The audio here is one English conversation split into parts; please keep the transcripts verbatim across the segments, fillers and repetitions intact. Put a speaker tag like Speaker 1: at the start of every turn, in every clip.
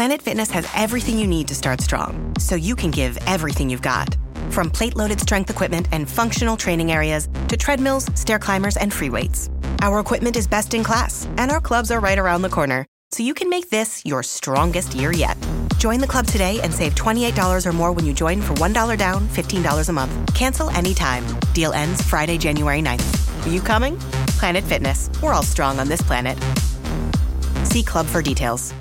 Speaker 1: Planet Fitness has everything you need to start strong, so you can give everything you've got. From plate-loaded strength equipment and functional training areas to treadmills, stair climbers, and free weights. Our equipment is best in class, and our clubs are right around the corner, so you can make this your strongest year yet. Join the club today and save twenty-eight dollars or more when you join for one dollar down, fifteen dollars a month. Cancel anytime. Deal ends Friday, January ninth. Are you coming? Planet Fitness. We're all strong on this planet. See club for details.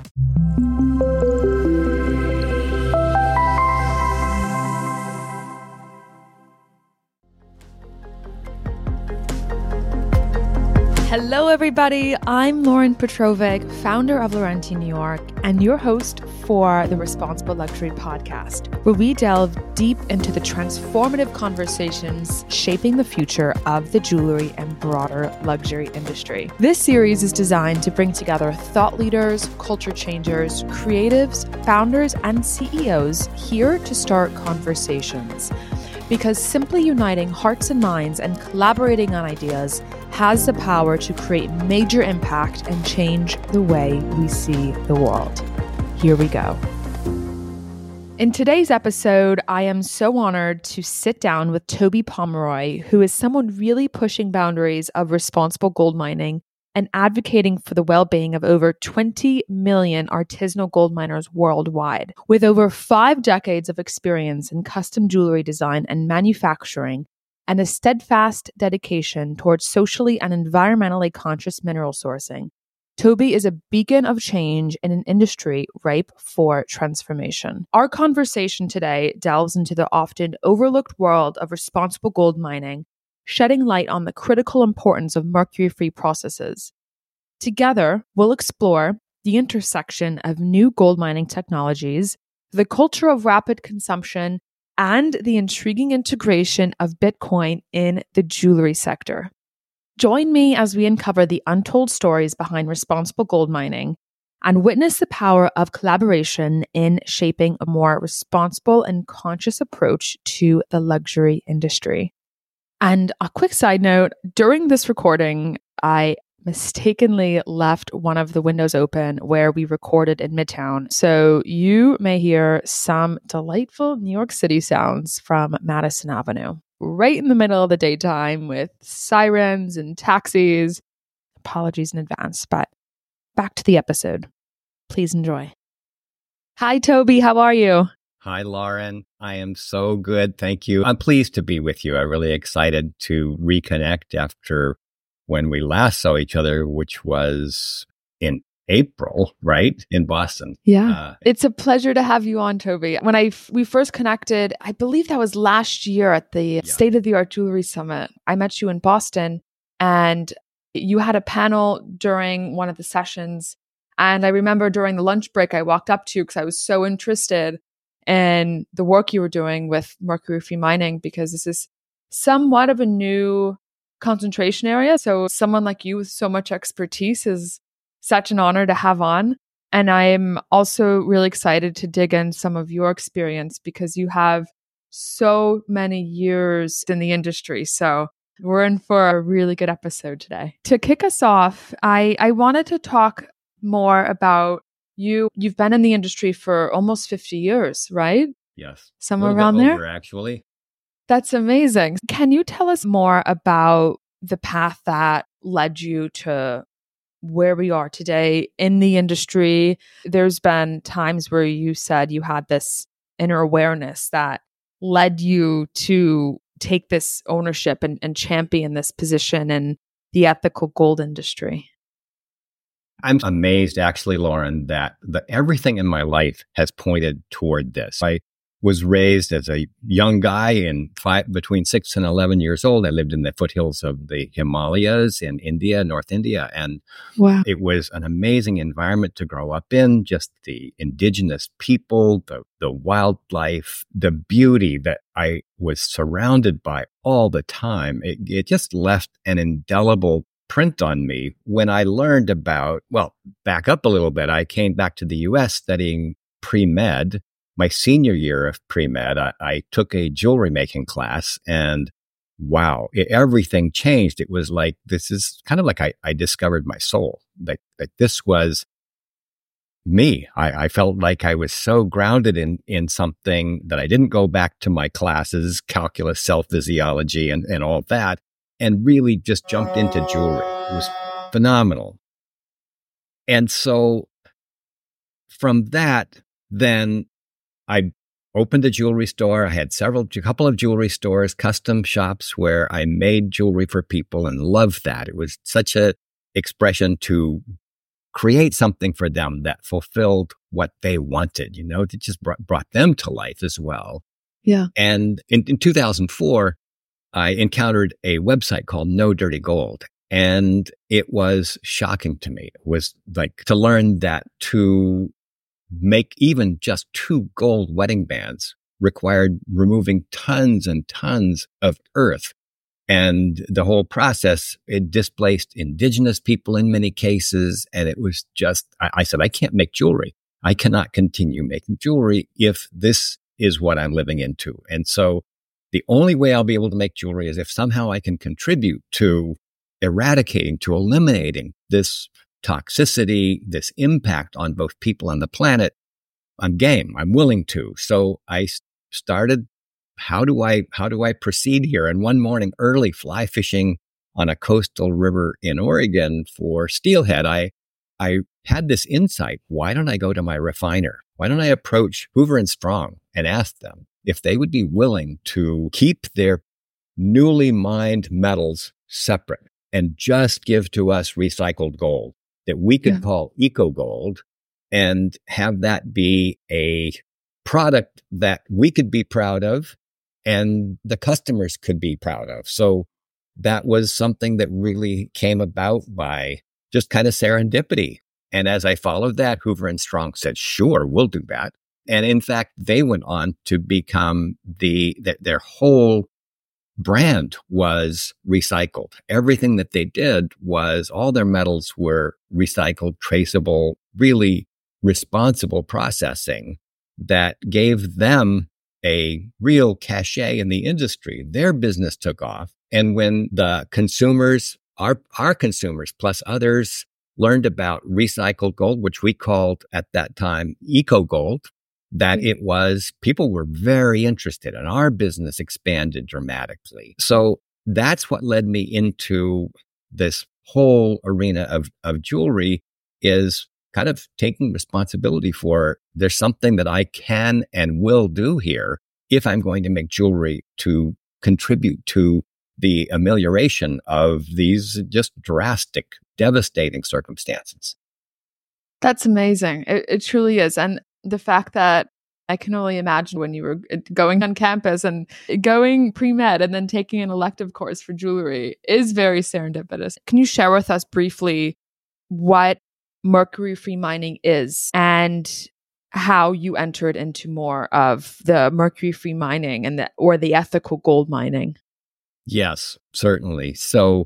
Speaker 2: Hello, everybody. I'm Lauren Petrovic, founder of Laurenti New York, and your host for the Responsible Luxury Podcast, where we delve deep into the transformative conversations shaping the future of the jewelry and broader luxury industry. This series is designed to bring together thought leaders, culture changers, creatives, founders, and C E Os here to start conversations. Because simply uniting hearts and minds and collaborating on ideas has the power to create major impact and change the way we see the world. Here we go. In today's episode, I am so honored to sit down with Toby Pomeroy, who is someone really pushing boundaries of responsible gold mining and advocating for the well-being of over twenty million artisanal gold miners worldwide. With over five decades of experience in custom jewelry design and manufacturing, and a steadfast dedication towards socially and environmentally conscious mineral sourcing, Toby is a beacon of change in an industry ripe for transformation. Our conversation today delves into the often overlooked world of responsible gold mining, shedding light on the critical importance of mercury-free processes. Together, we'll explore the intersection of new gold mining technologies, the culture of rapid consumption, and the intriguing integration of Bitcoin in the jewelry sector. Join me as we uncover the untold stories behind responsible gold mining and witness the power of collaboration in shaping a more responsible and conscious approach to the luxury industry. And a quick side note, during this recording, I mistakenly left one of the windows open where we recorded in Midtown. So you may hear some delightful New York City sounds from Madison Avenue, right in the middle of the daytime with sirens and taxis. Apologies in advance, but back to the episode. Please enjoy. Hi, Toby. How are you?
Speaker 3: Hi, Lauren. I am so good. Thank you. I'm pleased to be with you. I'm really excited to reconnect after when we last saw each other, which was in April, right? In Boston.
Speaker 2: Yeah.
Speaker 3: Uh,
Speaker 2: it's a pleasure to have you on, Toby. When I f- we first connected, I believe that was last year at the yeah. State of the Art Jewelry Summit. I met you in Boston and you had a panel during one of the sessions. And I remember during the lunch break, I walked up to you because I was so interested in the work you were doing with mercury-free mining, because this is somewhat of a new concentration area. So someone like you with so much expertise is such an honor to have on. And I'm also really excited to dig in some of your experience because you have so many years in the industry. So we're in for a really good episode today. To kick us off, I, I wanted to talk more about you. You've been in the industry for almost fifty years, right?
Speaker 3: Yes.
Speaker 2: Somewhere around there?
Speaker 3: Over, actually.
Speaker 2: That's amazing. Can you tell us more about the path that led you to where we are today in the industry? There's been times where you said you had this inner awareness that led you to take this ownership and, and champion this position in the ethical gold industry.
Speaker 3: I'm amazed, actually, Lauren, that the, everything in my life has pointed toward this. I was raised as a young guy in five, between six and eleven years old. I lived in the foothills of the Himalayas in India, North India. And
Speaker 2: wow.
Speaker 3: It was an amazing environment to grow up in. Just the indigenous people, the, the wildlife, the beauty that I was surrounded by all the time. It, it just left an indelible print on me when I learned about, well, back up a little bit. I came back to the U S studying pre-med. My senior year of pre-med, I, I took a jewelry making class, and wow, it, everything changed. It was like, this is kind of like I, I discovered my soul, that, that this was me. I, I felt like I was so grounded in, in something that I didn't go back to my classes, calculus, cell physiology, and, and all that, and really just jumped into jewelry. It was phenomenal. And so from that, then I opened a jewelry store. I had several, a couple of jewelry stores, custom shops where I made jewelry for people and loved that. It was such a expression to create something for them that fulfilled what they wanted, you know, it just brought, brought them to life as well.
Speaker 2: Yeah.
Speaker 3: And in, in two thousand four, I encountered a website called No Dirty Gold. And it was shocking to me. It was like to learn that to make even just two gold wedding bands required removing tons and tons of earth. And the whole process, it displaced indigenous people in many cases. And it was just, I, I said, I can't make jewelry. I cannot continue making jewelry if this is what I'm living into. And so the only way I'll be able to make jewelry is if somehow I can contribute to eradicating, to eliminating this toxicity, this impact on both people and the planet. I'm game. I'm willing to. So I started, how do I, how do I proceed here? And one morning early, fly fishing on a coastal river in Oregon for steelhead, I, I had this insight. Why don't I go to my refiner? Why don't I approach Hoover and Strong and ask them if they would be willing to keep their newly mined metals separate and just give to us recycled gold that we could yeah. call eco gold, and have that be a product that we could be proud of and the customers could be proud of. So that was something that really came about by just kind of serendipity. And as I followed that, Hoover and Strong said, sure, we'll do that. And in fact, they went on to become the, the their whole brand was recycled. Everything that they did was, all their metals were recycled, traceable, really responsible processing that gave them a real cachet in the industry. Their business took off. And when the consumers, our, our consumers plus others, learned about recycled gold, which we called at that time eco gold, that it was, people were very interested and our business expanded dramatically. So that's what led me into this whole arena of, of jewelry, is kind of taking responsibility for, there's something that I can and will do here if I'm going to make jewelry to contribute to the amelioration of these just drastic, devastating circumstances.
Speaker 2: That's amazing. It, it truly is. And the fact that I can only imagine when you were going on campus and going pre-med and then taking an elective course for jewelry is very serendipitous. Can you share with us briefly what mercury-free mining is and how you entered into more of the mercury-free mining and the, or the ethical gold mining?
Speaker 3: Yes, certainly. So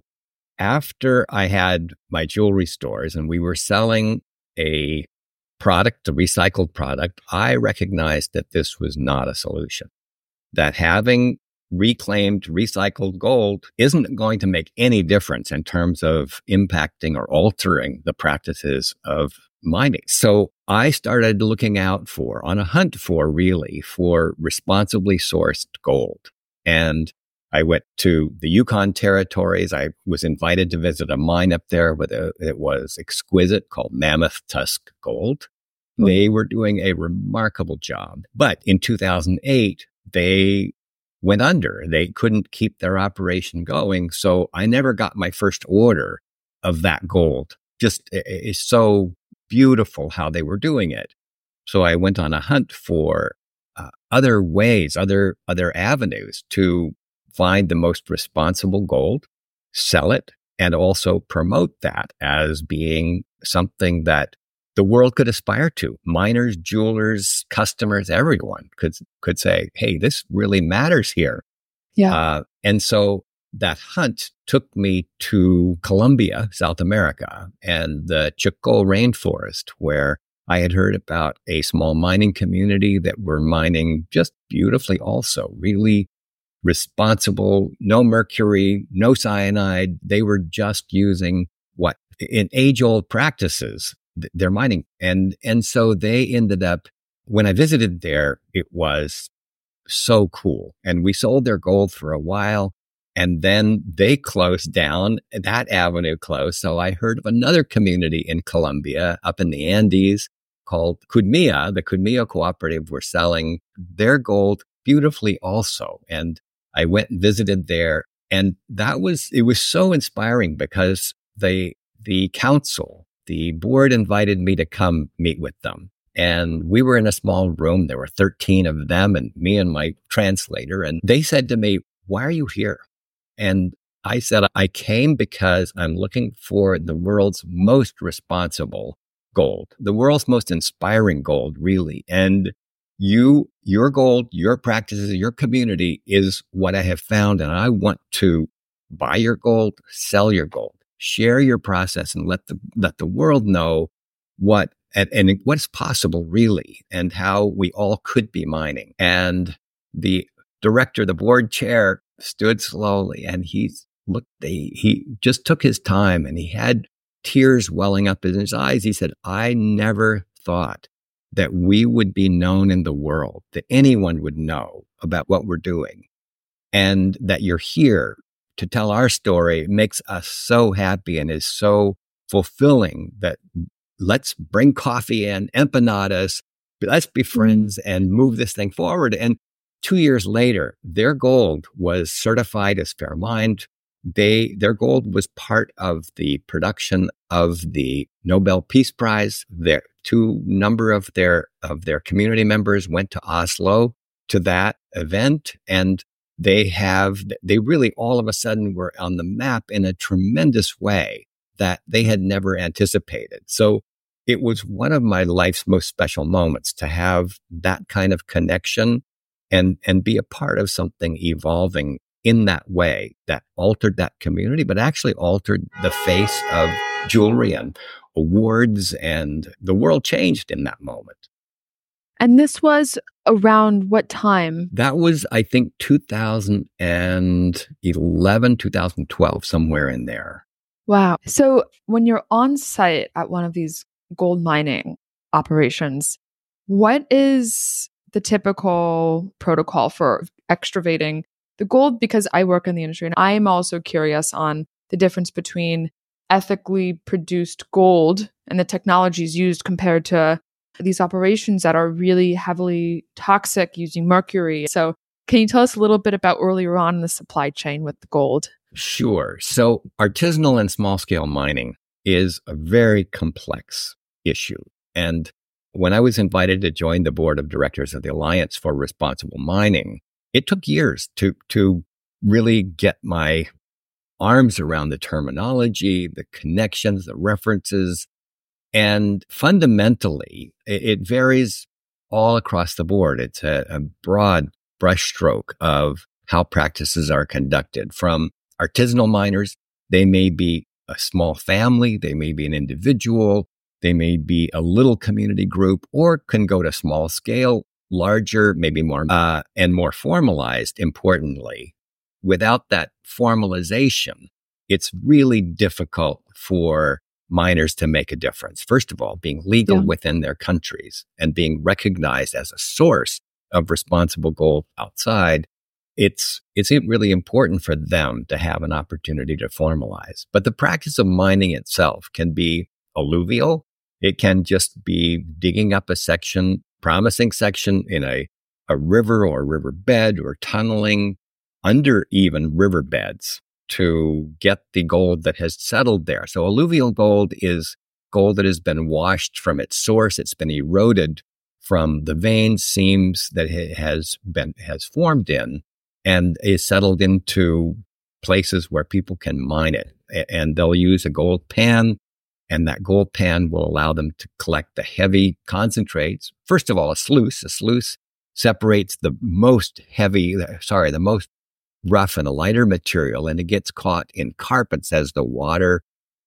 Speaker 3: after I had my jewelry stores and we were selling a product, a recycled product, I recognized that this was not a solution. That having reclaimed, recycled gold isn't going to make any difference in terms of impacting or altering the practices of mining. So I started looking out for, on a hunt for really, for responsibly sourced gold. And I went to the Yukon territories. I was invited to visit a mine up there with a, it was exquisite, called Mammoth Tusk Gold. Mm-hmm. They were doing a remarkable job. But in two thousand eight, they went under. They couldn't keep their operation going. So I never got my first order of that gold. Just, it's so beautiful how they were doing it. So I went on a hunt for uh, other ways, other, other avenues to find the most responsible gold, sell it, and also promote that as being something that the world could aspire to. Miners, jewelers, customers, everyone could could say, hey, this really matters here.
Speaker 2: Yeah.
Speaker 3: Uh, and so that hunt took me to Colombia, South America, and the Chocó rainforest, where I had heard about a small mining community that were mining just beautifully also, really responsible, no mercury, no cyanide. They were just using what in age-old practices th- their mining. And, and so they ended up, when I visited there, it was so cool. And we sold their gold for a while. And then they closed down, that avenue closed. So I heard of another community in Colombia up in the Andes called Cudmia. The Cudmia Cooperative were selling their gold beautifully also. And I went and visited there. And that was, it was so inspiring because they, the council, the board invited me to come meet with them. And we were in a small room. There were thirteen of them and me and my translator. And they said to me, "Why are you here?" And I said, "I came because I'm looking for the world's most responsible gold, the world's most inspiring gold, really. And you, your gold, your practices, your community is what I have found. And I want to buy your gold, sell your gold, share your process, and let the, let the world know what, and, and what's possible really, and how we all could be mining." And the director, the board chair, stood slowly and he looked, he, he just took his time and he had tears welling up in his eyes. He said, "I never thought that we would be known in the world, that anyone would know about what we're doing, and that you're here to tell our story. It makes us so happy and is so fulfilling that let's bring coffee in, empanadas, let's be friends and move this thing forward." And two years later, their gold was certified as fair mined. They, their gold was part of the production of the Nobel Peace Prize. Their two number of their, of their community members went to Oslo to that event. And they have, they really all of a sudden were on the map in a tremendous way that they had never anticipated. So it was one of my life's most special moments to have that kind of connection and, and be a part of something evolving in that way that altered that community, but actually altered the face of jewelry and awards, and the world changed in that moment.
Speaker 2: And this was around what time?
Speaker 3: That was, I think, two thousand eleven, two thousand twelve, somewhere in there.
Speaker 2: Wow. So when you're on site at one of these gold mining operations, what is the typical protocol for extravating the gold? Because I work in the industry and I'm also curious on the difference between ethically produced gold and the technologies used compared to these operations that are really heavily toxic using mercury. So can you tell us a little bit about earlier on in the supply chain with the gold?
Speaker 3: Sure. So artisanal and small scale mining is a very complex issue. And when I was invited to join the board of directors of the Alliance for Responsible Mining, it took years to, to really get my arms around the terminology, the connections, the references. And fundamentally, it, it varies all across the board. It's a, a broad brushstroke of how practices are conducted. From artisanal miners, they may be a small family, they may be an individual, they may be a little community group, or can go to small scale, larger, maybe more, uh, and more formalized, importantly. Without that formalization, it's really difficult for miners to make a difference. First of all, being legal yeah. within their countries and being recognized as a source of responsible gold outside, it's it's really important for them to have an opportunity to formalize. But the practice of mining itself can be alluvial. It can just be digging up a section, promising section in a, a river or riverbed, or tunneling under even riverbeds to get the gold that has settled there. So alluvial gold is gold that has been washed from its source. It's been eroded from the vein seams that it has been, has formed in, and is settled into places where people can mine it. And they'll use a gold pan, and that gold pan will allow them to collect the heavy concentrates. First of all, a sluice. A sluice separates the most heavy, sorry, the most rough and a lighter material, and it gets caught in carpets as the water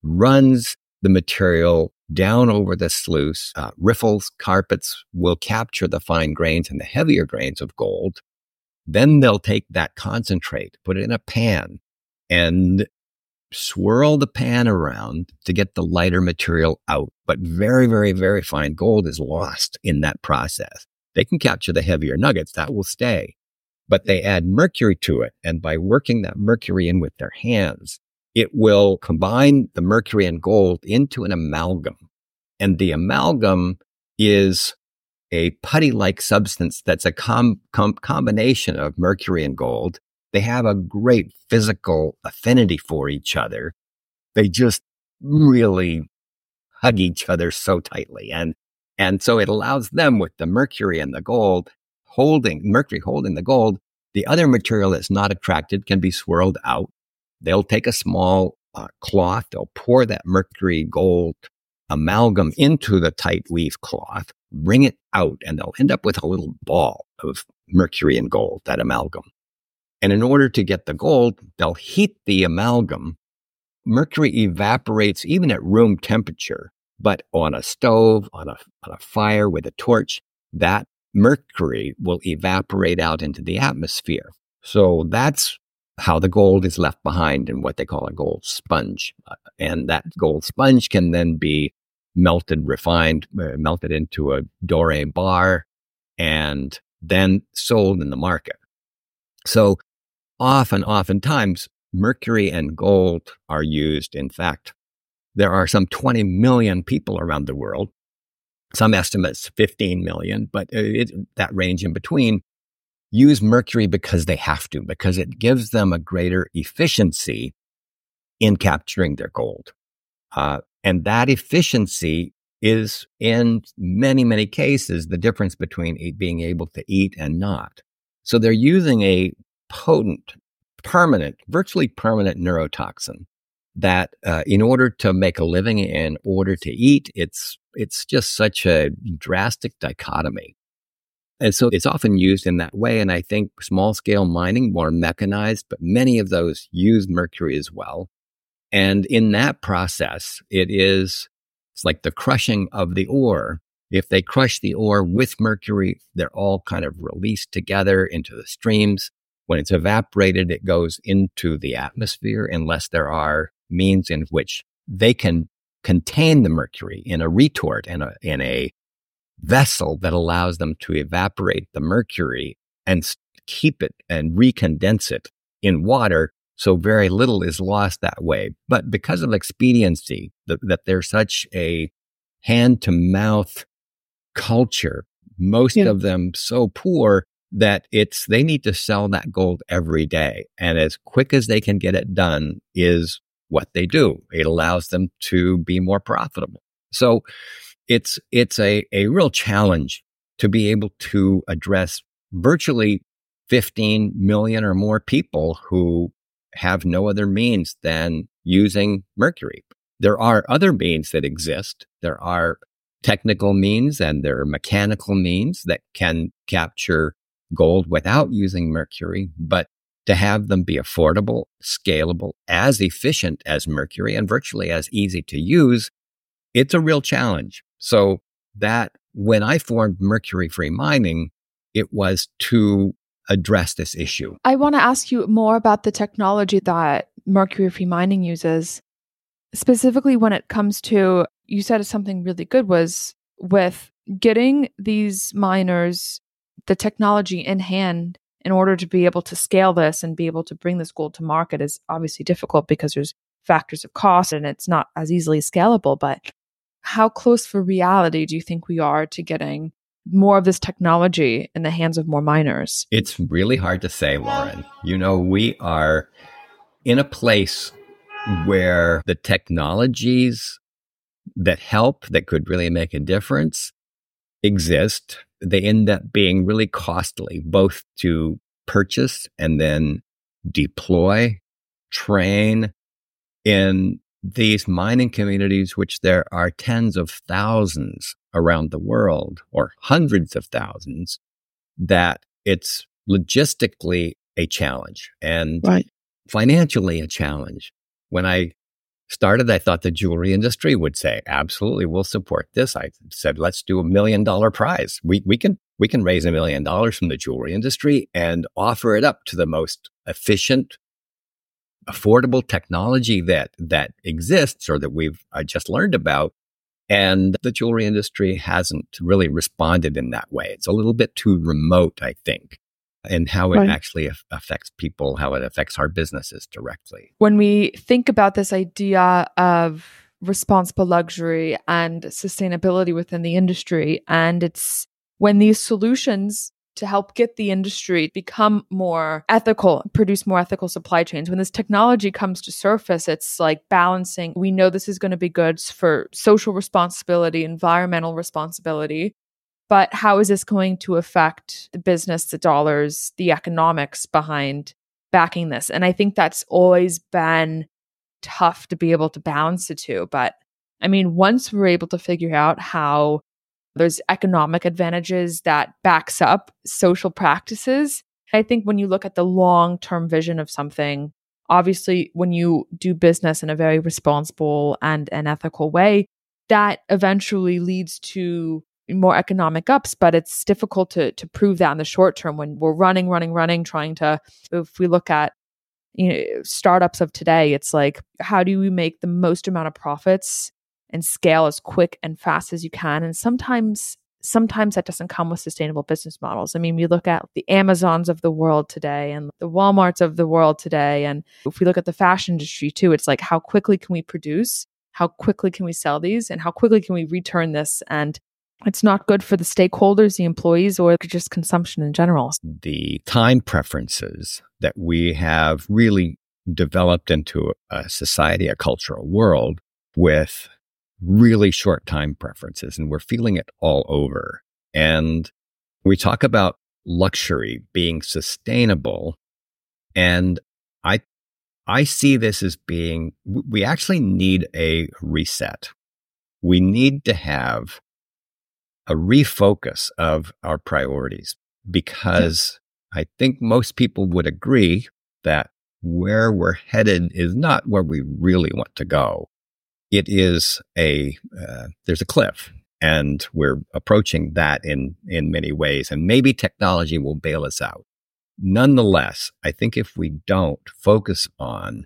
Speaker 3: runs the material down over the sluice. Uh, riffles, carpets will capture the fine grains and the heavier grains of gold. Then they'll take that concentrate, put it in a pan, and swirl the pan around to get the lighter material out. But very, very, very fine gold is lost in that process. They can capture the heavier nuggets, that will stay. But they add mercury to it. And by working that mercury in with their hands, it will combine the mercury and gold into an amalgam. And the amalgam is a putty-like substance that's a com- com- combination of mercury and gold. They have a great physical affinity for each other. They just really hug each other so tightly. And, and so it allows them, with the mercury and the gold holding, mercury holding the gold, the other material that's not attracted can be swirled out. They'll take a small uh, cloth, they'll pour that mercury gold amalgam into the tight weave cloth, bring it out, and they'll end up with a little ball of mercury and gold, that amalgam. And in order to get the gold, they'll heat the amalgam. Mercury evaporates even at room temperature, but on a stove, on a, on a fire with a torch, that mercury will evaporate out into the atmosphere. So that's how the gold is left behind in what they call a gold sponge. Uh, and that gold sponge can then be melted, refined, uh, melted into a doré bar, and then sold in the market. So often, oftentimes, mercury and gold are used. In fact, there are some twenty million people around the world. Some estimates fifteen million, but it, that range in between use mercury because they have to, because it gives them a greater efficiency in capturing their gold. Uh, and that efficiency is, in many, many cases, the difference between being able to eat and not. So they're using a potent, permanent, virtually permanent neurotoxin that uh, in order to make a living, in order to eat, it's it's just such a drastic dichotomy. And so it's often used in that way. And I think small-scale mining, more mechanized, but many of those use mercury as well. And in that process, it is, it's like the crushing of the ore. If they crush the ore with mercury, they're all kind of released together into the streams. When it's evaporated, it goes into the atmosphere unless there are means in which they can contain the mercury in a retort, in a, in a vessel that allows them to evaporate the mercury and keep it and recondense it in water, so very little is lost that way. But because of expediency, the, that there's such a hand-to-mouth culture, most yeah. of them so poor that it's they need to sell that gold every day. And as quick as they can get it done is what they do. It allows them to be more profitable. So it's it's a, a real challenge to be able to address virtually fifteen million or more people who have no other means than using mercury. There are other means that exist. There are technical means and there are mechanical means that can capture gold without using mercury, but to have them be affordable, scalable, as efficient as mercury, and virtually as easy to use, it's a real challenge. So that when I formed Mercury Free Mining, it was to address this issue.
Speaker 2: I want to ask you more about the technology that Mercury Free Mining uses, specifically when it comes to, you said something really good was with getting these miners the technology in hand in order to be able to scale this and be able to bring this gold to market is obviously difficult because there's factors of cost and it's not as easily scalable. But how close for reality do you think we are to getting more of this technology in the hands of more miners?
Speaker 3: It's really hard to say, Lauren. You know, we are in a place where the technologies that help, that could really make a difference, exist. They end up being really costly, both to purchase and then deploy, train in these mining communities, which there are tens of thousands around the world, or hundreds of thousands, that it's logistically a challenge and right. financially a challenge. When I started, I thought the jewelry industry would say, absolutely, we'll support this. I said, let's do a million dollar prize. We we can we can raise a million dollars from the jewelry industry and offer it up to the most efficient affordable technology that that exists or that we've uh, just learned about. And the jewelry industry hasn't really responded in that way. It's a little bit too remote, I think, in how it
Speaker 2: Right.
Speaker 3: actually af- affects people, how it affects our businesses directly.
Speaker 2: When we think about this idea of responsible luxury and sustainability within the industry, and it's when these solutions to help get the industry become more ethical, produce more ethical supply chains. When this technology comes to surface, it's like balancing. We know this is going to be good for social responsibility, environmental responsibility, but how is this going to affect the business, the dollars, the economics behind backing this? And I think that's always been tough to be able to balance the two. But I mean, once we're able to figure out how there's economic advantages that backs up social practices. I think when you look at the long-term vision of something, obviously when you do business in a very responsible and an ethical way, that eventually leads to more economic ups, but it's difficult to to prove that in the short term when we're running, running, running, trying to, if we look at you know startups of today, it's like, how do we make the most amount of profits and scale as quick and fast as you can? And sometimes, sometimes that doesn't come with sustainable business models. I mean, we look at the Amazons of the world today and the Walmarts of the world today. And if we look at the fashion industry too, it's like, how quickly can we produce? How quickly can we sell these? And how quickly can we return this? And it's not good for the stakeholders, the employees, or just consumption in general.
Speaker 3: The time preferences that we have really developed into a society, a cultural world with really short time preferences, and we're feeling it all over. And we talk about luxury being sustainable, and I I see this as being, we actually need a reset. We need to have a refocus of our priorities, because I think most people would agree that where we're headed is not where we really want to go. It is a, uh, there's a cliff, and we're approaching that in, in many ways, and maybe technology will bail us out. Nonetheless, I think if we don't focus on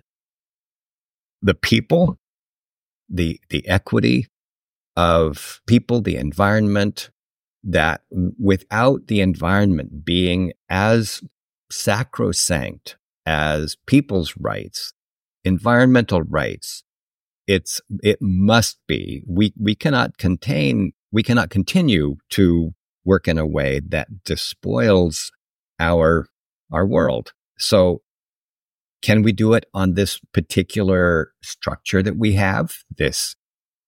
Speaker 3: the people, the, the equity of people, the environment, that without the environment being as sacrosanct as people's rights, environmental rights, It's, it must be, we, we cannot contain, we cannot continue to work in a way that despoils our, our world. So can we do it on this particular structure that we have? This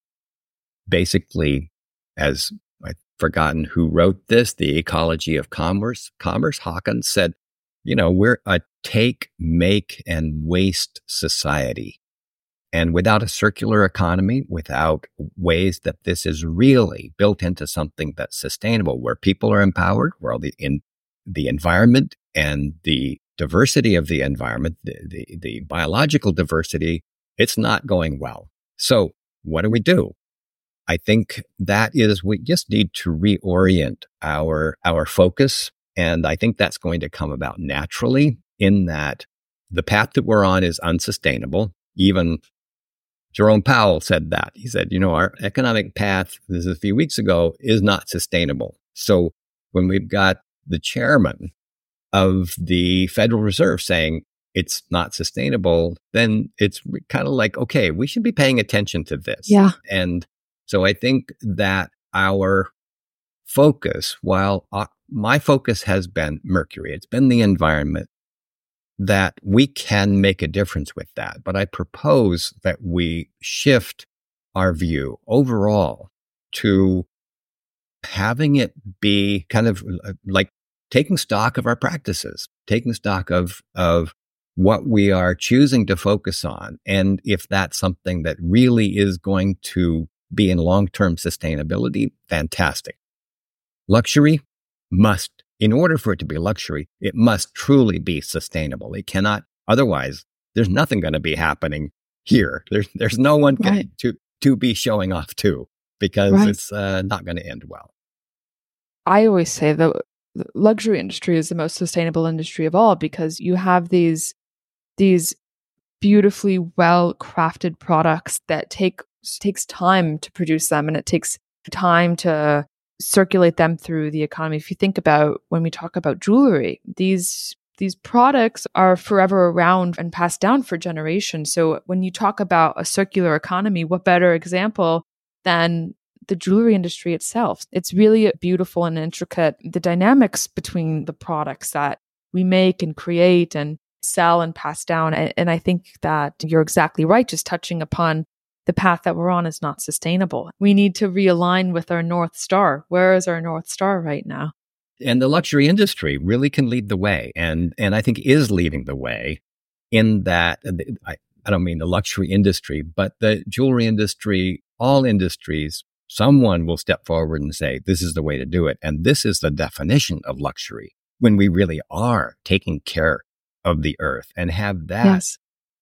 Speaker 3: basically, as I've forgotten who wrote this, The Ecology of Commerce, Commerce, Hawkins said, you know, we're a take, make, and waste society. And without a circular economy, without ways that this is really built into something that's sustainable, where people are empowered, where the in the environment and the diversity of the environment, the, the, the biological diversity, it's not going well. So what do we do? I think that is, we just need to reorient our our focus. And I think that's going to come about naturally, in that the path that we're on is unsustainable. Even Jerome Powell said that. He said, you know, our economic path, this is a few weeks ago, is not sustainable. So when we've got the chairman of the Federal Reserve saying it's not sustainable, then it's kind of like, okay, we should be paying attention to this.
Speaker 2: Yeah.
Speaker 3: And so I think that our focus, while uh, my focus has been Mercury, it's been the environment, that we can make a difference with that. But I propose that we shift our view overall to having it be kind of like taking stock of our practices, taking stock of, of what we are choosing to focus on. And if that's something that really is going to be in long-term sustainability, fantastic. Luxury must, in order for it to be luxury, it must truly be sustainable. It cannot, otherwise, there's nothing going to be happening here. There's there's no one
Speaker 2: Right.
Speaker 3: to to be showing off to, because
Speaker 2: Right.
Speaker 3: it's uh, not going to end well.
Speaker 2: I always say the the luxury industry is the most sustainable industry of all, because you have these these beautifully well-crafted products that take takes time to produce them, and it takes time to circulate them through the economy. If you think about when we talk about jewelry, these these products are forever around and passed down for generations. So when you talk about a circular economy, what better example than the jewelry industry itself? It's really beautiful and intricate, the dynamics between the products that we make and create and sell and pass down. And, and I think that you're exactly right. Just touching upon the path that we're on is not sustainable. We need to realign with our North Star. Where is our North Star right now?
Speaker 3: And the luxury industry really can lead the way, and and I think is leading the way in that, I, I don't mean the luxury industry, but the jewelry industry, all industries, someone will step forward and say, this is the way to do it. And this is the definition of luxury, when we really are taking care of the earth and have that yes.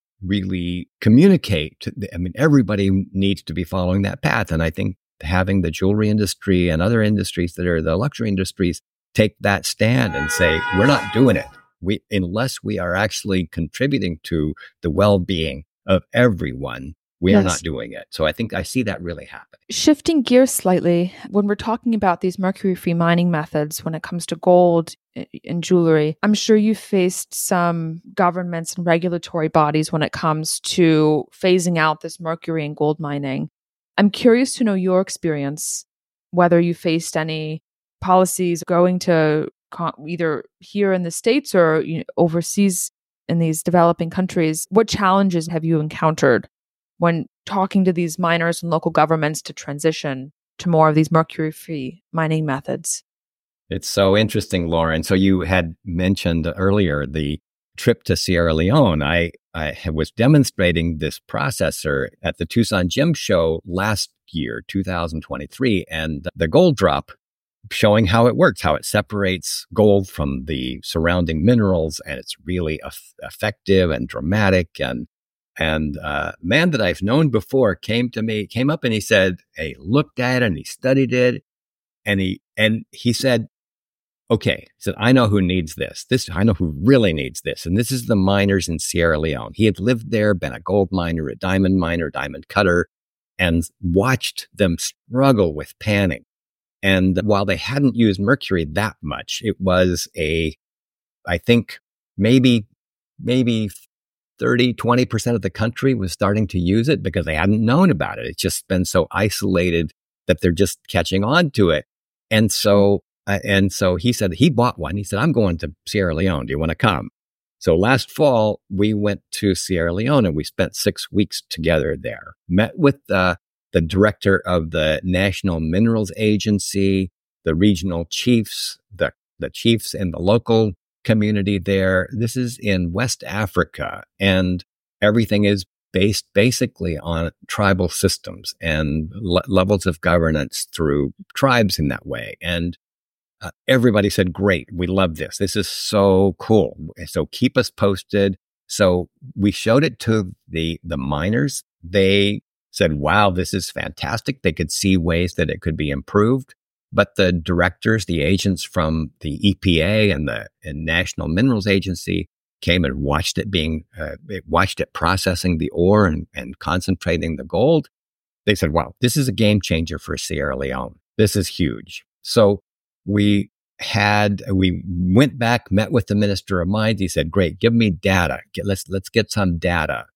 Speaker 3: really communicate to the, I mean, everybody needs to be following that path. And I think having the jewelry industry and other industries that are the luxury industries take that stand and say, we're not doing it. We, unless we are actually contributing to the well-being of everyone, we yes. are not doing it. So I think I see that really happen.
Speaker 2: Shifting gears slightly, when we're talking about these mercury-free mining methods, when it comes to gold and jewelry, I'm sure you faced some governments and regulatory bodies when it comes to phasing out this mercury and gold mining. I'm curious to know your experience, whether you faced any policies going to either here in the States or you know, overseas in these developing countries. What challenges have you encountered when talking to these miners and local governments to transition to more of these mercury-free mining methods?
Speaker 3: It's so interesting, Lauren. So you had mentioned earlier the trip to Sierra Leone. I, I was demonstrating this processor at the Tucson Gem Show last year, two thousand twenty-three, and the gold drop, showing how it works, how it separates gold from the surrounding minerals, and it's really eff- effective and dramatic. And and uh, man that I've known before came to me, came up and he said, "Hey, looked at it and he studied it, and he and he said, okay, he said, I know who needs this. This I know who really needs this, and this is the miners in Sierra Leone. He had lived there, been a gold miner, a diamond miner, diamond cutter, and watched them struggle with panning. And while they hadn't used mercury that much, it was a, I think maybe, maybe thirty, twenty percent of the country was starting to use it because they hadn't known about it. It's just been so isolated that they're just catching on to it. And so, uh, and so he said, he bought one. He said, I'm going to Sierra Leone. Do you want to come? So last fall, we went to Sierra Leone and we spent six weeks together there, met with, uh, the director of the National Minerals Agency, the regional chiefs, the, the chiefs in the local community there. This is in West Africa, and everything is based basically on tribal systems and le- levels of governance through tribes in that way. And uh, everybody said, great, we love this. This is so cool. So keep us posted. So we showed it to the, the miners. They said, wow, this is fantastic. They could see ways that it could be improved. But the directors, the agents from the E P A and the and National Minerals Agency came and watched it being, uh, it watched it processing the ore and, and concentrating the gold. They said, wow, this is a game changer for Sierra Leone. This is huge. So we had, we went back, met with the Minister of Mines. He said, great, give me data. Get, let's, let's get some data.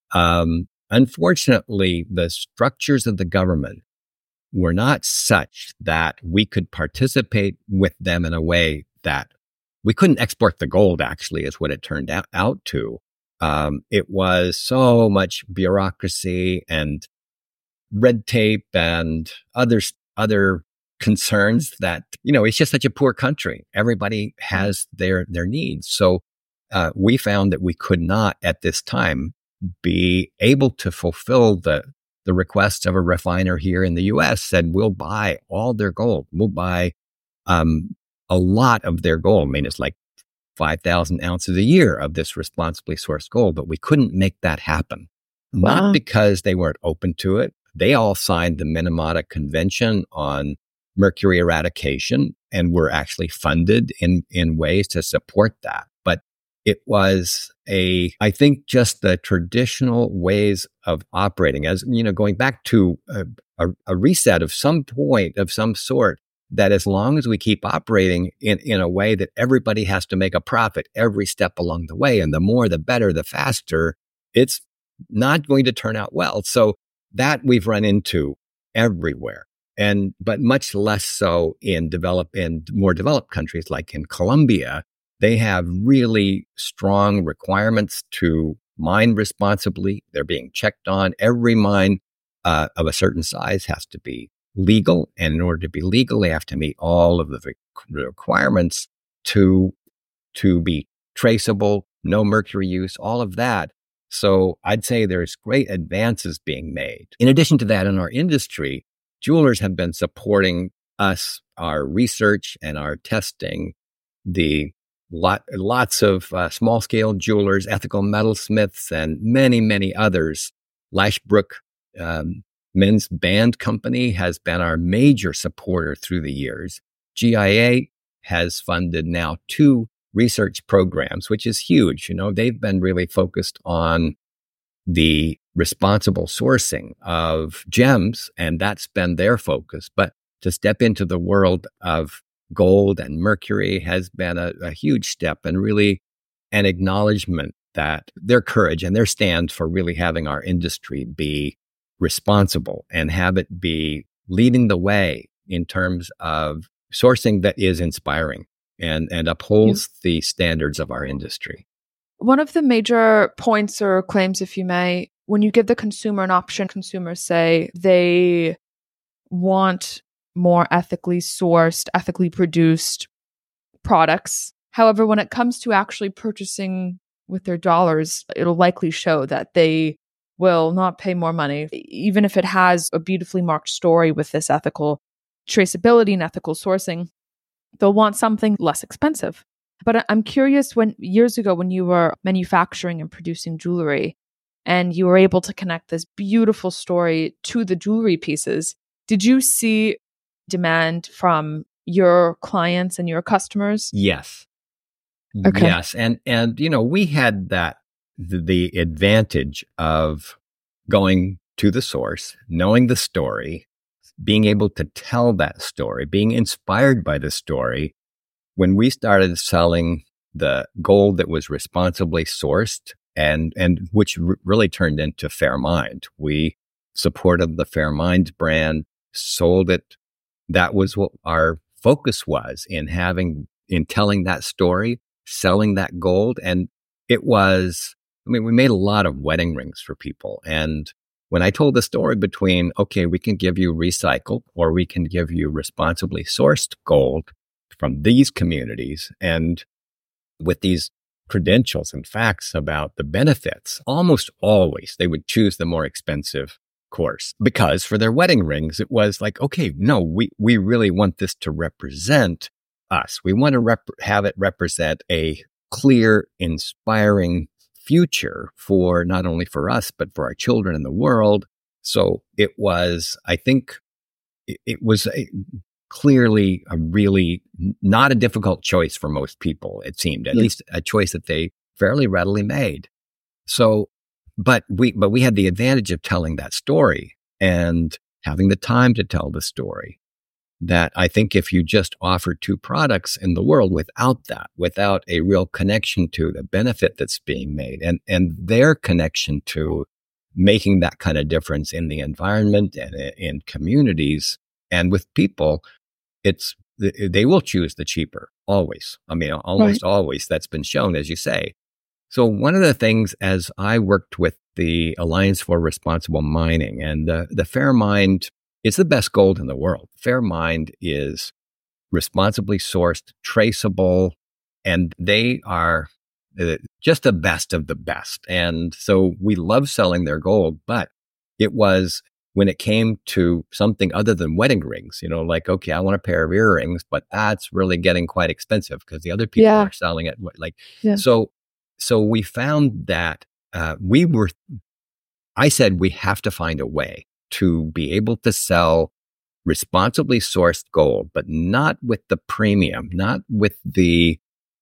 Speaker 3: Um, Unfortunately, the structures of the government were not such that we could participate with them in a way that we couldn't export the gold, actually, is what it turned out, out to. Um, it was so much bureaucracy and red tape and other, other concerns that, you know, it's just such a poor country. Everybody has their, their needs. So uh, we found that we could not at this time be able to fulfill the the requests of a refiner here in the U S. Said, we'll buy all their gold. We'll buy um, a lot of their gold. I mean, it's like five thousand ounces a year of this responsibly sourced gold, but we couldn't make that happen. Wow. Not because they weren't open to it. They all signed the Minamata Convention on mercury eradication and were actually funded in, in ways to support that. But it was a, I think just the traditional ways of operating as, you know, going back to a, a, a reset of some point of some sort, that as long as we keep operating in, in a way that everybody has to make a profit every step along the way, and the more, the better, the faster, it's not going to turn out well. So that we've run into everywhere. And, but much less so in develop, in more developed countries like in Colombia. They have really strong requirements to mine responsibly. They're being checked on. Every mine uh, of a certain size has to be legal. And in order to be legal, they have to meet all of the requirements to, to be traceable, no mercury use, all of that. So I'd say there's great advances being made. In addition to that, in our industry, jewelers have been supporting us, our research and our testing. The lot, lots of uh, small-scale jewelers, ethical metalsmiths, and many, many others. Lashbrook um, Men's Band Company has been our major supporter through the years. G I A has funded now two research programs, which is huge. You know, they've been really focused on the responsible sourcing of gems, and that's been their focus. But to step into the world of gold and mercury has been a, a huge step, and really an acknowledgement that their courage and their stand for really having our industry be responsible and have it be leading the way in terms of sourcing that is inspiring and, and upholds yeah. the standards of our industry.
Speaker 2: One of the major points or claims, if you may, when you give the consumer an option, consumers say they want more ethically sourced, ethically produced products. However, when it comes to actually purchasing with their dollars, it'll likely show that they will not pay more money, even if it has a beautifully marked story with this ethical traceability and ethical sourcing. They'll want something less expensive. But I'm curious, when years ago, when you were manufacturing and producing jewelry, and you were able to connect this beautiful story to the jewelry pieces, did you see demand from your clients and your customers?
Speaker 3: Yes.
Speaker 2: Okay.
Speaker 3: Yes. And, and, you know, we had that, the, the advantage of going to the source, knowing the story, being able to tell that story, being inspired by the story. When we started selling the gold that was responsibly sourced and, and which r- really turned into Fairmined, we supported the Fairmined brand, sold it. That was what our focus was in having, in telling that story, selling that gold. And it was, I mean, we made a lot of wedding rings for people. And when I told the story between, okay, we can give you recycled or we can give you responsibly sourced gold from these communities, and with these credentials and facts about the benefits, almost always they would choose the more expensive course, because for their wedding rings, it was like, okay, no, we, we really want this to represent us. We want to rep- have it represent a clear, inspiring future for not only for us, but for our children and the world. So it was, I think it, it was a, clearly a really not a difficult choice for most people, it seemed, at yeah. least a choice that they fairly readily made. So, but we, but we had the advantage of telling that story and having the time to tell the story, that I think if you just offer two products in the world without that, without a real connection to the benefit that's being made and, and their connection to making that kind of difference in the environment and in communities and with people, it's, they will choose the cheaper, always. I mean, almost right. always. That's been shown, as you say. So one of the things, as I worked with the Alliance for Responsible Mining, and the, the Fairmined, it's the best gold in the world. Fairmined is responsibly sourced, traceable, and they are uh, just the best of the best. And so we love selling their gold, but it was when it came to something other than wedding rings, you know, like, okay, I want a pair of earrings, but that's really getting quite expensive because the other people yeah. are selling it. Like, yeah. so, so we found that uh, we were, I said, we have to find a way to be able to sell responsibly sourced gold, but not with the premium, not with the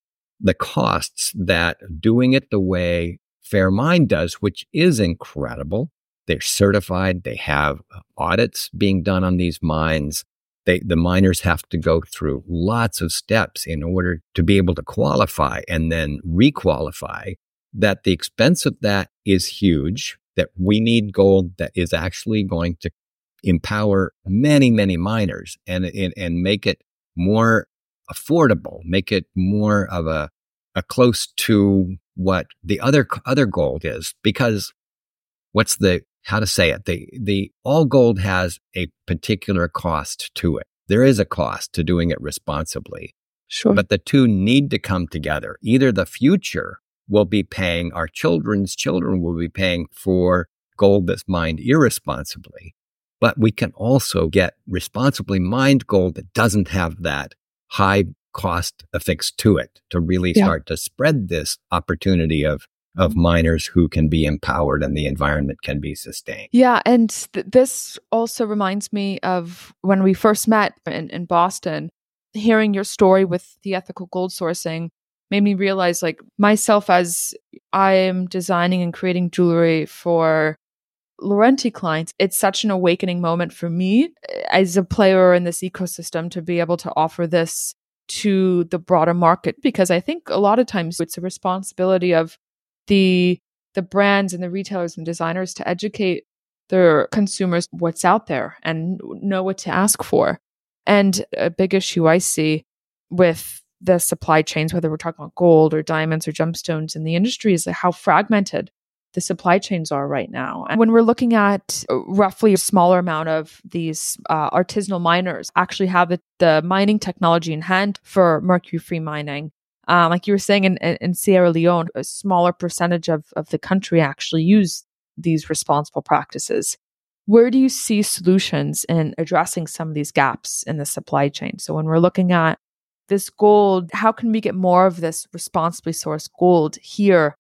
Speaker 3: the costs that doing it the way Fairmine does, which is incredible. They're certified. They have audits being done on these mines. They, the miners have to go through lots of steps in order to be able to qualify and then requalify. That the expense of that is huge, that we need gold that is actually going to empower many, many miners and, and, and make it more affordable, make it more of a, a close to what the other, other gold is. Because what's the, how to say it? The, the all gold has a particular cost to it. There is a cost to doing it responsibly.
Speaker 2: Sure.
Speaker 3: But the two need to come together. Either the future will be paying, our children's children will be paying for gold that's mined irresponsibly. But we can also get responsibly mined gold that doesn't have that high cost affixed to it to really
Speaker 2: Yeah.
Speaker 3: start to spread this opportunity of, of miners who can be empowered and the environment can be sustained.
Speaker 2: Yeah, and th- this also reminds me of when we first met in, in Boston. Hearing your story with the ethical gold sourcing made me realize, like, myself, as I am designing and creating jewelry for Laurenti clients, it's such an awakening moment for me as a player in this ecosystem to be able to offer this to the broader market, because I think a lot of times it's a responsibility of the the brands and the retailers and designers to educate their consumers what's out there and know what to ask for. And a big issue I see with the supply chains, whether we're talking about gold or diamonds or gemstones in the industry, is how fragmented the supply chains are right now. And when we're looking at roughly a smaller amount of these uh, artisanal miners actually have the, the mining technology in hand for mercury-free mining, um, like you were saying in, in Sierra Leone, a smaller percentage of, of the country actually use these responsible practices. Where do you see solutions in addressing some of these gaps in the supply chain? So when we're looking at this gold, how can we get more of this responsibly sourced gold here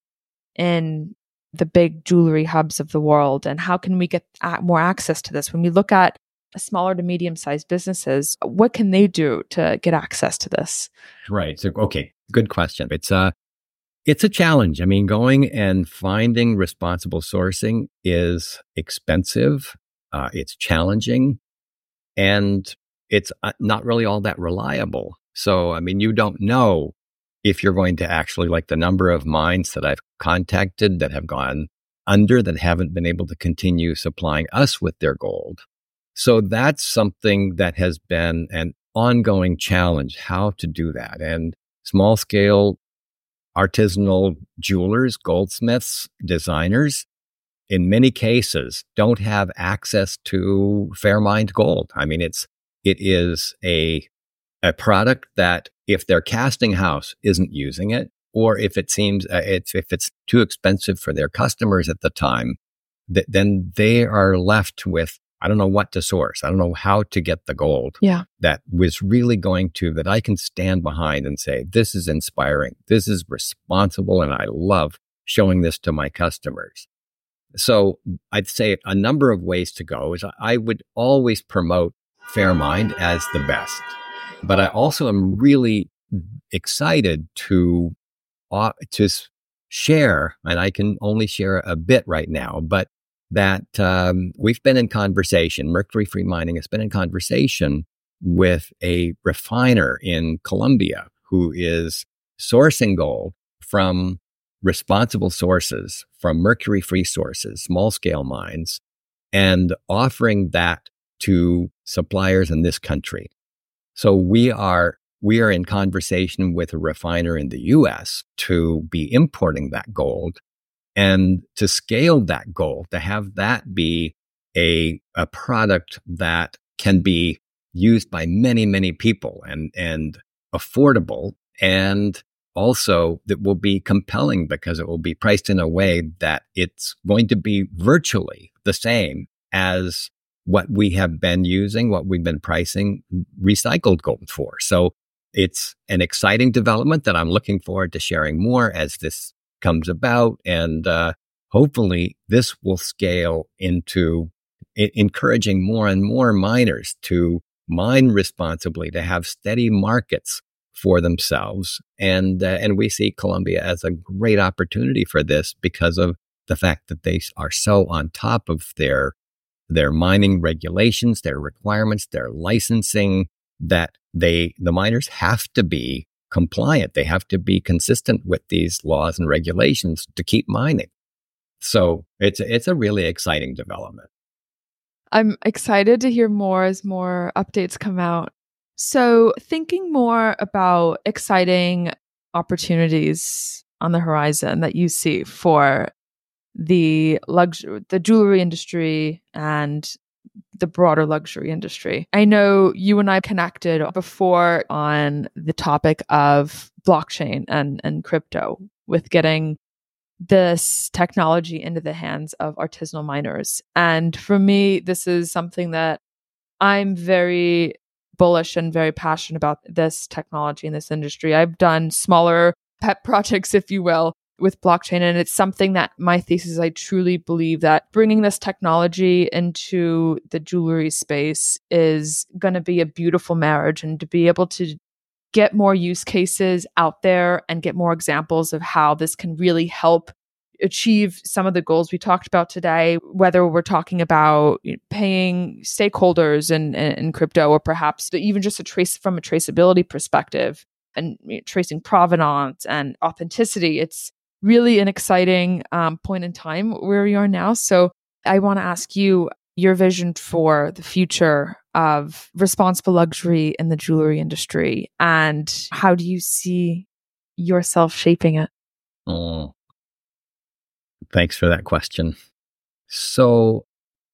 Speaker 2: in the big jewelry hubs of the world? And how can we get more access to this? When we look at smaller to medium-sized businesses, what can they do to get access to this?
Speaker 3: Right. So, okay, good question. It's a, it's a challenge. I mean, going and finding responsible sourcing is expensive. Uh, it's challenging, and it's uh, not really all that reliable. So, I mean, you don't know if you're going to actually, like the number of mines that I've contacted that have gone under, that haven't been able to continue supplying us with their gold. So that's something that has been an ongoing challenge, how to do that. And small scale artisanal jewelers, goldsmiths, designers, in many cases don't have access to fair mined gold. I mean, it's, it is a, a product that if their casting house isn't using it, or if it seems uh, it's if it's too expensive for their customers at the time, th- then they are left with, I don't know what to source. I don't know how to get the gold
Speaker 2: Yeah.
Speaker 3: that was really going to, that I can stand behind and say, this is inspiring, this is responsible, and I love showing this to my customers. So I'd say a number of ways to go is I would always promote Fairmine as the best. But I also am really excited to uh, to share, and I can only share a bit right now, but that um, we've been in conversation, Mercury Free Mining has been in conversation with a refiner in Colombia who is sourcing gold from responsible sources, from mercury-free sources, small-scale mines, and offering that to suppliers in this country. So we are we are in conversation with a refiner in the U S to be importing that gold and to scale that gold, to have that be a a product that can be used by many, many people and and affordable, and also that will be compelling because it will be priced in a way that it's going to be virtually the same as what we have been using, what we've been pricing recycled gold for. So it's an exciting development that I'm looking forward to sharing more as this comes about. And uh, hopefully this will scale into I- encouraging more and more miners to mine responsibly, to have steady markets for themselves. And, uh, and we see Colombia as a great opportunity for this because of the fact that they are so on top of their, their mining regulations, their requirements, their licensing, that they, the miners have to be compliant. They have to be consistent with these laws and regulations to keep mining. So it's, it's a really exciting development.
Speaker 2: I'm excited to hear more as more updates come out. So thinking more about exciting opportunities on the horizon that you see for the luxury, the jewelry industry and the broader luxury industry. I know you and I connected before on the topic of blockchain and, and crypto with getting this technology into the hands of artisanal miners. And for me, this is something that I'm very bullish and very passionate about, this technology in this industry. I've done smaller pet projects, if you will, with blockchain. And it's something that my thesis, I truly believe that bringing this technology into the jewelry space is going to be a beautiful marriage, and to be able to get more use cases out there and get more examples of how this can really help achieve some of the goals we talked about today, whether we're talking about paying stakeholders in, in, in crypto, or perhaps even just a trace from a traceability perspective and you know, tracing provenance and authenticity. It's really an exciting um, point in time where we are now. So I want to ask you your vision for the future of responsible luxury in the jewelry industry, and how do you see yourself shaping it?
Speaker 3: Oh, thanks for that question. So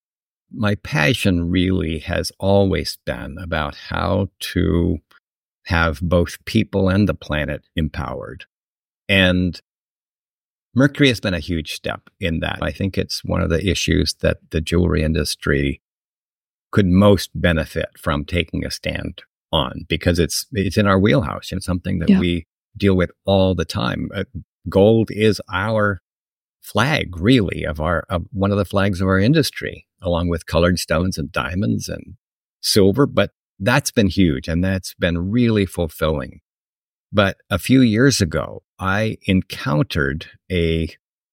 Speaker 3: my passion really has always been about how to have both people and the planet empowered. And Mercury has been a huge step in that. I think it's one of the issues that the jewelry industry could most benefit from taking a stand on, because it's it's in our wheelhouse, and it's something that yeah. we deal with all the time. Uh, gold is our flag, really, of our of one of the flags of our industry, along with colored stones and diamonds and silver. But that's been huge, and that's been really fulfilling. But a few years ago, I encountered a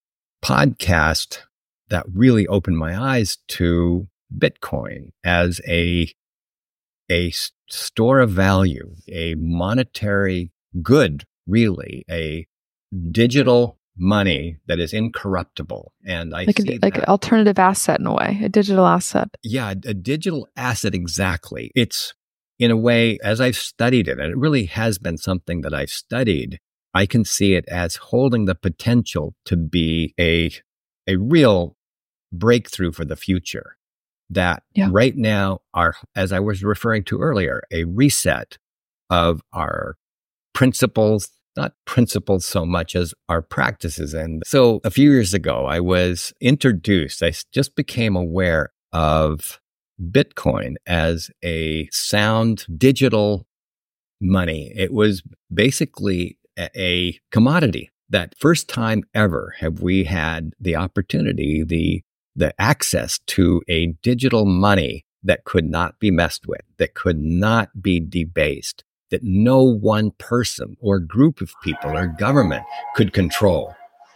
Speaker 3: podcast that really opened my eyes to Bitcoin as a, a store of value, a monetary good, really, a digital money that is incorruptible. And I
Speaker 2: like,
Speaker 3: see
Speaker 2: a, like
Speaker 3: that,
Speaker 2: an alternative asset in a way, a digital asset.
Speaker 3: Yeah, a digital asset, exactly. It's, in a way, as I've studied it, and it really has been something that I've studied, I can see it as holding the potential to be a, a real breakthrough for the future. That yeah. right now, our, as I was referring to earlier, a reset of our principles, not principles so much as our practices. And so a few years ago, I was introduced, I just became aware of Bitcoin as a sound digital money. It was basically a, a commodity. That first time ever have we had the opportunity, the the access to a digital money that could not be messed with, that could not be debased, that no one person or group of people or government could control.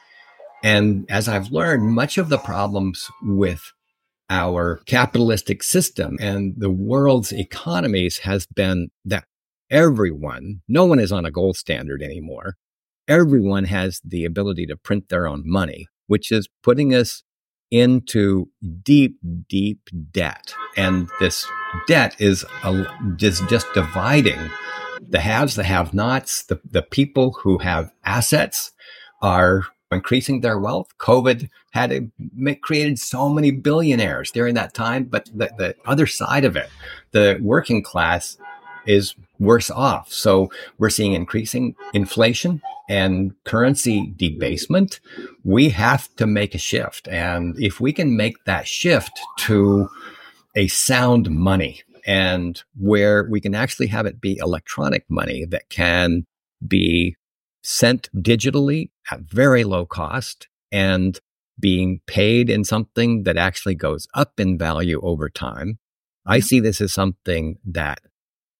Speaker 3: And as I've learned, much of the problems with our capitalistic system and the world's economies has been that everyone, no one is on a gold standard anymore. Everyone has the ability to print their own money, which is putting us into deep, deep debt. And this debt is a, just, just dividing the haves, the have-nots. The, the people who have assets are increasing their wealth. COVID had a, created so many billionaires during that time, but the, the other side of it, the working class is worse off. So we're seeing increasing inflation and currency debasement. We have to make a shift. And if we can make that shift to a sound money, and where we can actually have it be electronic money that can be sent digitally at very low cost and being paid in something that actually goes up in value over time, I see this as something that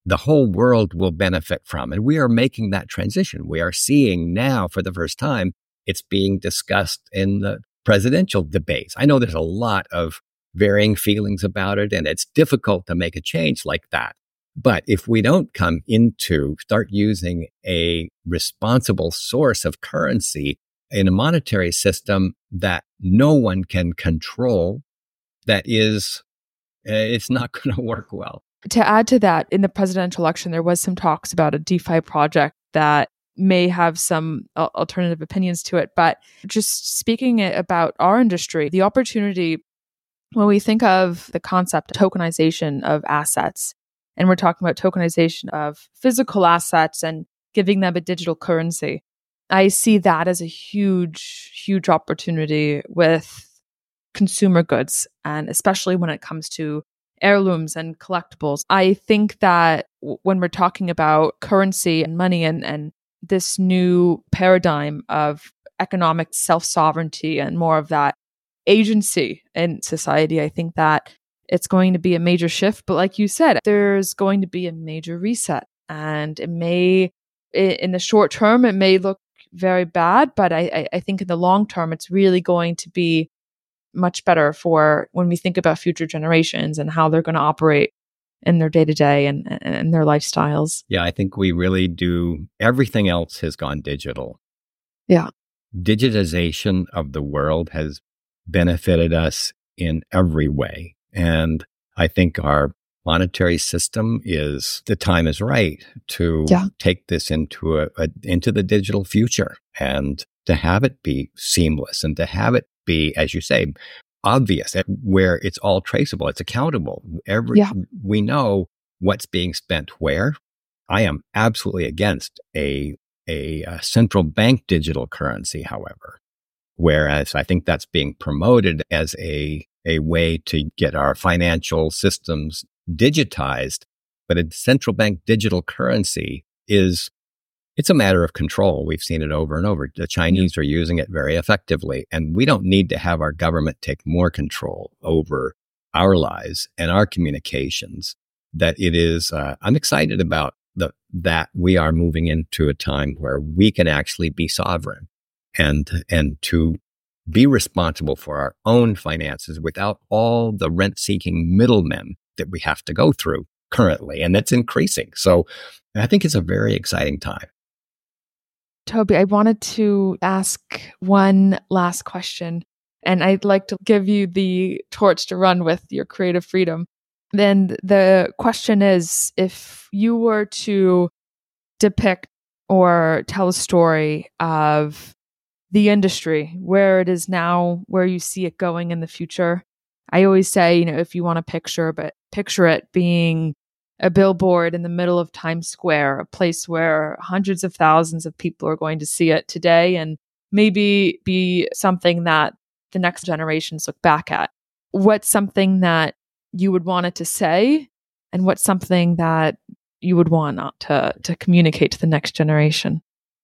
Speaker 3: the whole world will benefit from. And we are making that transition. We are seeing now for the first time, it's being discussed in the presidential debates. I know there's a lot of varying feelings about it, and it's difficult to make a change like that. But if we don't come into, start using a responsible source of currency in a monetary system that no one can control, that is, uh, it's not going to work well.
Speaker 2: To add to that, in the presidential election, there was some talks about a DeFi project that may have some alternative opinions to it. But just speaking about our industry, the opportunity, when we think of the concept of tokenization of assets, and we're talking about tokenization of physical assets and giving them a digital currency, I see that as a huge, huge opportunity with consumer goods, and especially when it comes to heirlooms and collectibles. I think that w- when we're talking about currency and money and, and this new paradigm of economic self-sovereignty and more of that agency in society, I think that it's going to be a major shift. But like you said, there's going to be a major reset, and it may, in the short term, it may look very bad, but I, I think in the long term, it's really going to be much better for when we think about future generations and how they're going to operate in their day-to-day and, and their lifestyles.
Speaker 3: Yeah, I think we really do. Everything else has gone digital.
Speaker 2: Yeah.
Speaker 3: Digitization of the world has benefited us in every way. And I think our monetary system is, the time is right to
Speaker 2: yeah.
Speaker 3: take this into a, a into the digital future, and to have it be seamless, and to have it be, as you say, obvious, where it's all traceable, it's accountable. Every
Speaker 2: yeah.
Speaker 3: we know what's being spent where. I am absolutely against a, a a central bank digital currency, however, whereas I think that's being promoted as a a way to get our financial systems digitized. But a central bank digital currency is, it's a matter of control. We've seen it over and over. The Chinese are using it very effectively, and we don't need to have our government take more control over our lives and our communications. That it is, uh, I'm excited about the, that we are moving into a time where we can actually be sovereign and, and to be responsible for our own finances without all the rent-seeking middlemen that we have to go through currently. And that's increasing. So I think it's a very exciting time.
Speaker 2: Toby, I wanted to ask one last question, and I'd like to give you the torch to run with your creative freedom. Then the question is, if you were to depict or tell a story of the industry, where it is now, where you see it going in the future. I always say, you know, if you want to picture, but picture it being a billboard in the middle of Times Square, a place where hundreds of thousands of people are going to see it today, and maybe be something that the next generations look back at. What's something that you would want it to say, and what's something that you would want not to, to communicate to the next generation?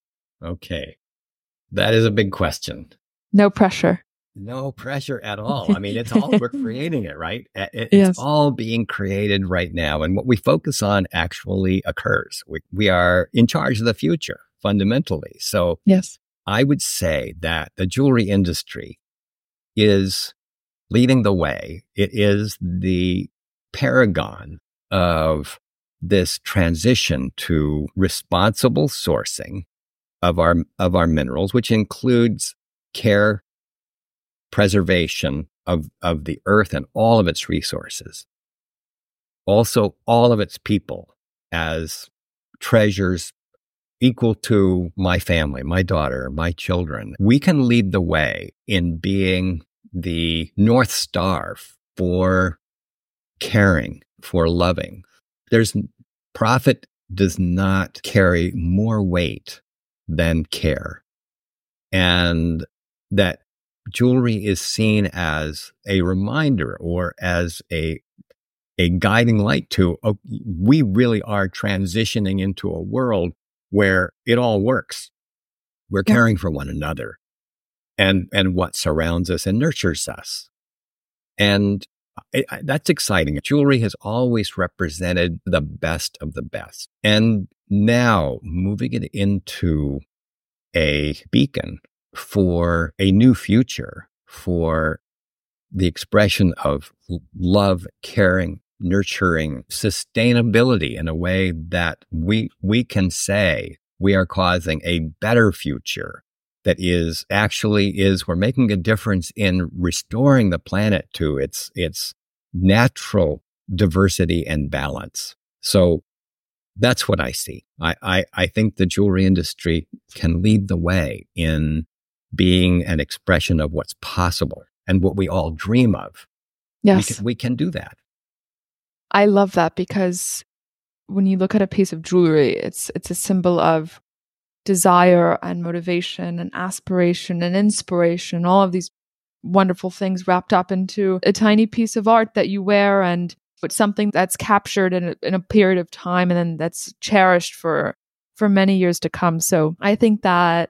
Speaker 3: Okay. That is a big question.
Speaker 2: No pressure.
Speaker 3: No pressure at all. I mean, it's all, we're creating it, right? It, it's
Speaker 2: yes.
Speaker 3: all being created right now. And what we focus on actually occurs. We, we are in charge of the future, fundamentally. So
Speaker 2: yes.
Speaker 3: I would say that the jewelry industry is leading the way. It is the paragon of this transition to responsible sourcing of our of our minerals, which includes care, preservation of, of the earth and all of its resources. Also, all of its people as treasures equal to my family, my daughter, my children. We can lead the way in being the North Star for caring, for loving. There's profit does not carry more weight than care. And that jewelry is seen as a reminder or as a a guiding light to, oh, we really are transitioning into a world where it all works. We're yeah. caring for one another and, and what surrounds us and nurtures us. And I, I, that's exciting. Jewelry has always represented the best of the best. And now moving it into a beacon for a new future, for the expression of love, caring, nurturing, sustainability in a way that we we can say we are causing a better future that is actually is we're making a difference in restoring the planet to its its natural diversity and balance. So that's what I see. I, I, I think the jewelry industry can lead the way in being an expression of what's possible and what we all dream of.
Speaker 2: Yes.
Speaker 3: We can, we can do that.
Speaker 2: I love that, because when you look at a piece of jewelry, it's it's a symbol of desire and motivation and aspiration and inspiration, all of these wonderful things wrapped up into a tiny piece of art that you wear, and it's something that's captured in a, in a period of time and then that's cherished for for many years to come. So I think that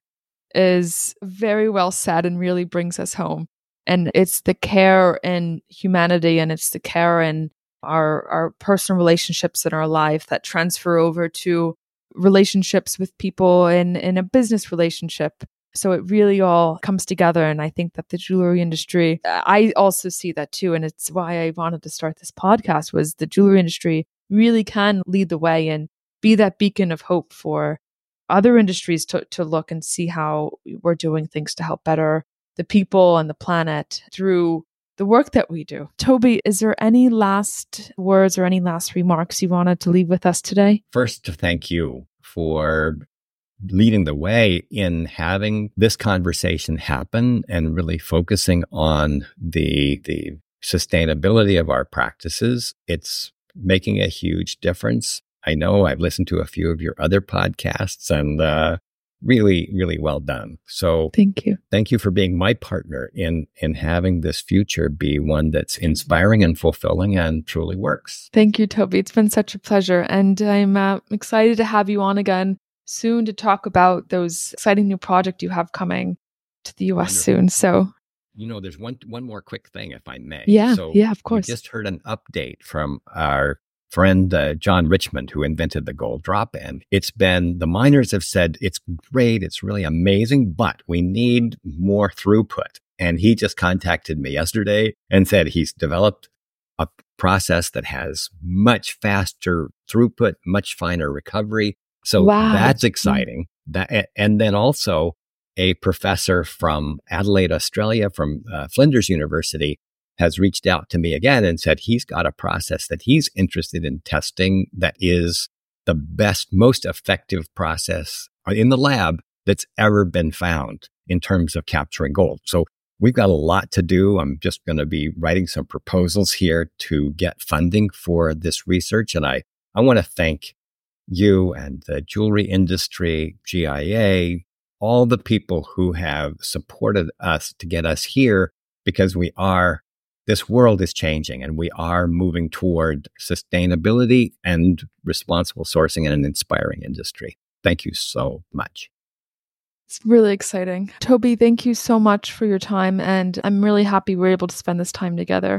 Speaker 2: is very well said and really brings us home. And it's the care in humanity, and it's the care in our our personal relationships in our life that transfer over to relationships with people in, in a business relationship. So it really all comes together. And I think that the jewelry industry, I also see that too. And it's why I wanted to start this podcast, was the jewelry industry really can lead the way and be that beacon of hope for other industries to, to look and see how we're doing things to help better the people and the planet through the work that we do. Toby, is there any last words or any last remarks you wanted to leave with us today?
Speaker 3: First, to thank you for leading the way in having this conversation happen and really focusing on the the sustainability of our practices. It's making a huge difference. I know I've listened to a few of your other podcasts, and uh, really, really well done. So
Speaker 2: thank you.
Speaker 3: Thank you for being my partner in in having this future be one that's inspiring and fulfilling and truly works.
Speaker 2: Thank you, Toby. It's been such a pleasure. And I'm uh, excited to have you on again soon to talk about those exciting new projects you have coming to the U S Wonderful. Soon. So,
Speaker 3: you know, there's one one more quick thing, if I may.
Speaker 2: Yeah,
Speaker 3: so
Speaker 2: yeah, of course.
Speaker 3: We just heard an update from our friend uh, John Richmond, who invented the gold drop in. It's been, the miners have said it's great, it's really amazing, but we need more throughput. And he just contacted me yesterday and said he's developed a process that has much faster throughput, much finer recovery. So
Speaker 2: wow.
Speaker 3: That's exciting. That, and then also a professor from Adelaide, Australia, from uh, Flinders University, has reached out to me again and said he's got a process that he's interested in testing that is the best, most effective process in the lab that's ever been found in terms of capturing gold. So we've got a lot to do. I'm just going to be writing some proposals here to get funding for this research. And I, I want to thank you and the jewelry industry, G I A, all the people who have supported us to get us here, because we are This world is changing and we are moving toward sustainability and responsible sourcing in an inspiring industry. Thank you so much.
Speaker 2: It's really exciting. Toby, thank you so much for your time. And I'm really happy we're able to spend this time together.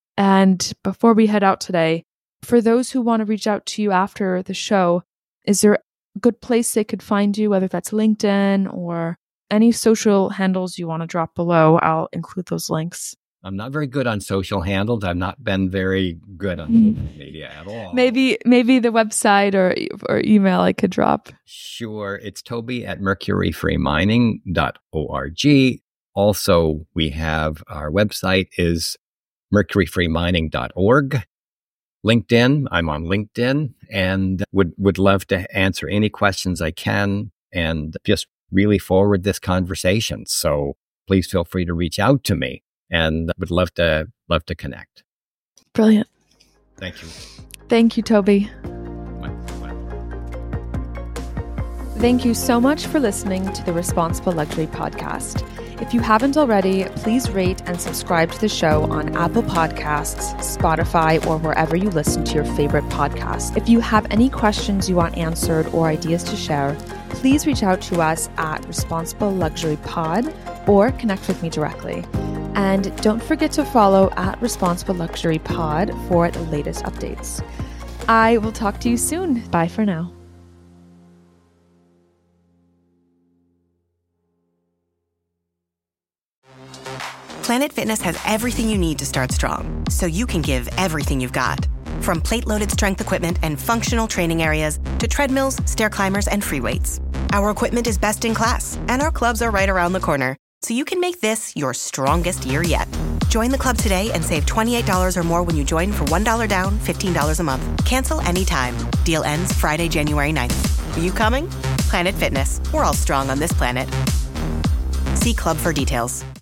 Speaker 2: And before we head out today, for those who want to reach out to you after the show, is there a good place they could find you, whether that's LinkedIn or any social handles you want to drop below? I'll include those links.
Speaker 3: I'm not very good on social handles. I've not been very good on social media at all.
Speaker 2: Maybe maybe the website or or email I could drop.
Speaker 3: Sure. It's Toby at mercury free mining dot org. Also, we have our website is mercury free mining dot org. LinkedIn, I'm on LinkedIn, and would, would love to answer any questions I can and just really forward this conversation. So please feel free to reach out to me. And would love to love to connect.
Speaker 2: Brilliant.
Speaker 3: Thank you.
Speaker 2: Thank you, Toby.
Speaker 3: Bye. Bye.
Speaker 2: Thank you so much for listening to the Responsible Luxury Podcast. If you haven't already, please rate and subscribe to the show on Apple Podcasts, Spotify, or wherever you listen to your favorite podcast. If you have any questions you want answered or ideas to share, please reach out to us at Responsible Luxury Pod or connect with me directly. And don't forget to follow at Responsible Luxury Pod for the latest updates. I will talk to you soon. Bye for now.
Speaker 1: Planet Fitness has everything you need to start strong, so you can give everything you've got. From plate-loaded strength equipment and functional training areas to treadmills, stair climbers, and free weights. Our equipment is best in class, and our clubs are right around the corner, so you can make this your strongest year yet. Join the club today and save twenty-eight dollars or more when you join for one dollar down, fifteen dollars a month. Cancel anytime. Deal ends Friday, January ninth. Are you coming? Planet Fitness. We're all strong on this planet. See club for details.